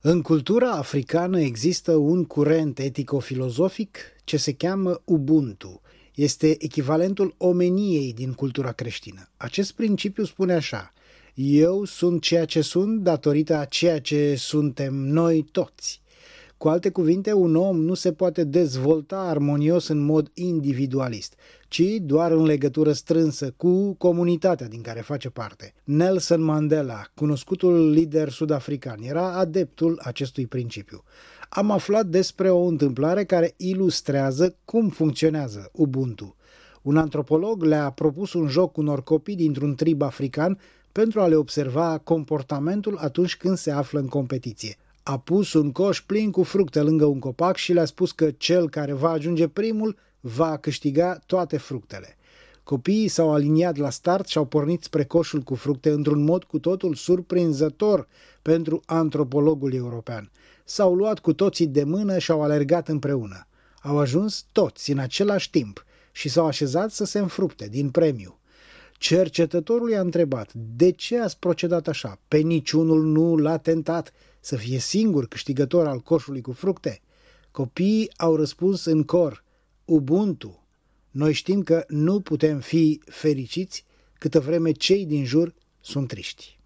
În cultura africană există un curent etico-filozofic ce se cheamă Ubuntu. Este echivalentul omeniei din cultura creștină. Acest principiu spune așa: eu sunt ceea ce sunt datorită a ceea ce suntem noi toți. Cu alte cuvinte, un om nu se poate dezvolta armonios în mod individualist, ci doar în legătură strânsă cu comunitatea din care face parte. Nelson Mandela, cunoscutul lider sud-african, era adeptul acestui principiu. Am aflat despre o întâmplare care ilustrează cum funcționează Ubuntu. Un antropolog le-a propus un joc unor copii dintr-un trib african pentru a le observa comportamentul atunci când se află în competiție. A pus un coș plin cu fructe lângă un copac și le-a spus că cel care va ajunge primul va câștiga toate fructele. Copiii s-au aliniat la start și au pornit spre coșul cu fructe într-un mod cu totul surprinzător pentru antropologul european. S-au luat cu toții de mână și au alergat împreună. Au ajuns toți în același timp și s-au așezat să se înfructe din premiu. Cercetătorul i-a întrebat: de ce ați procedat așa? Pe niciunul nu l-a tentat să fie singur câștigător al coșului cu fructe? Copiii au răspuns în cor: Ubuntu. Noi știm că nu putem fi fericiți câtă vreme cei din jur sunt triști.